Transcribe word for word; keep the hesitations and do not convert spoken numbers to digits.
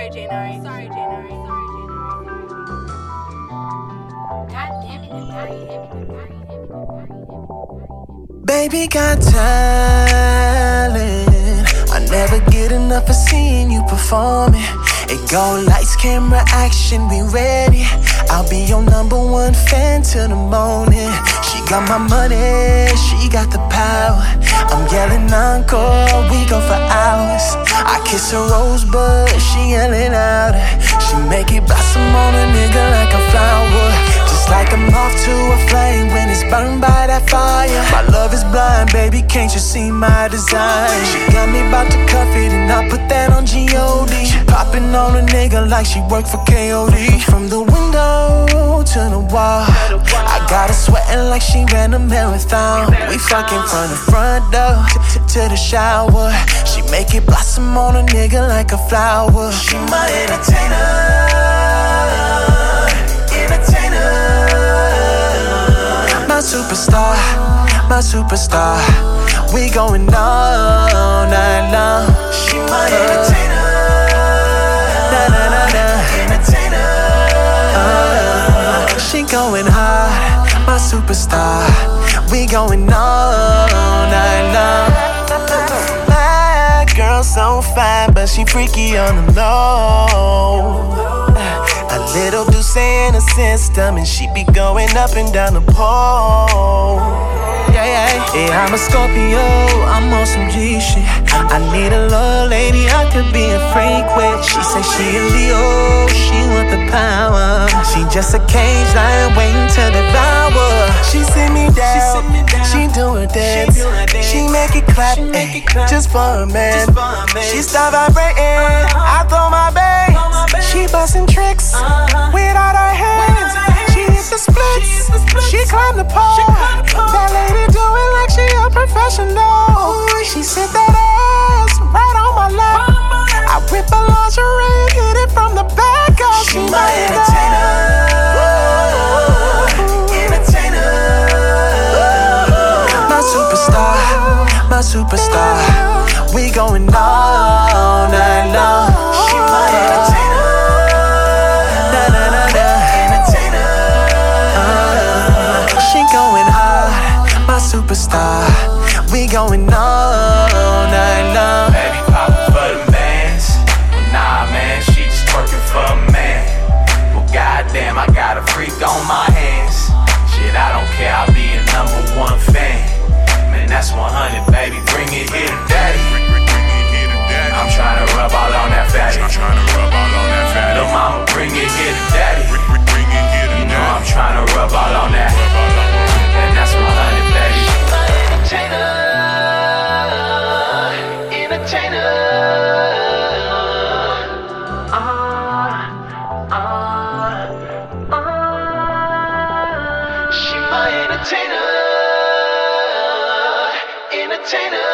Sorry, Janari. Sorry, Janari. Sorry, Janari. God damn it, Baby got talent. I never get enough of seeing you performing. It go lights, camera, action, we ready. I'll be your number one fan till the morning. She got my money, she got the power. I'm yelling encore, we go for hours. I kiss her rosebud, she yelling louder. She make it blossom on a nigga like a flower. Just like I'm off to a flame when it's burned by that fire. My love is blind, baby, can't you see my design? She got me about to cuff it and I put that on G O D. She popping on a nigga like she work for K O D. From the window to the wall, I got her sweating like she ran a marathon. We fucking from the front door to, to the shower. She make it blossom on a nigga like a flower. She my entertainer, entertainer. My superstar, my superstar. We going all night long. She my entertainer, na na na na. Entertainer. Uh, she going hard, my superstar. We going all night long. My girl so fine, but she freaky on the low. A little Douce in the system, and she be going up and down the pole. Yeah, yeah, yeah, I'm a Scorpio, I'm on some G shit. I need a loyal lady I could be a freak with. She say she a Leo, she want the power. She just a cage lion waiting to devour. She sit me down, she do her dance. She make it clap, ay, just for a man. She start vibrating, I throw my bass. She bustin' tricks without her hands. She hit the splits, she climb the pole. That lady do it like she a professional. She sit that ass right on my lap. I whip her lingerie, hit it from the back. Oh, she my entertainer, entertainer. My superstar, my superstar. We going all night long. She my entertainer, na na na na. Entertainer. Uh, she going hard, my superstar. We going all night long. Baby poppin' for the mans. Well, nah, man, she just twerking for a man. Well, goddamn, I got a freak on my hands. Shit, I don't care, I'll be a number one fan. Man, that's one hundred, baby, bring it here to daddy. I'm tryna rub all on that fatty. I'm tryna rub all on that fatty. Lil' mama, bring it here to daddy. Bring it here to daddy. You know I'm tryna rub all on that. And that's one hundred, baby. Entertainer, entertainer. Ah, ah, ah. She my entertainer, entertainer.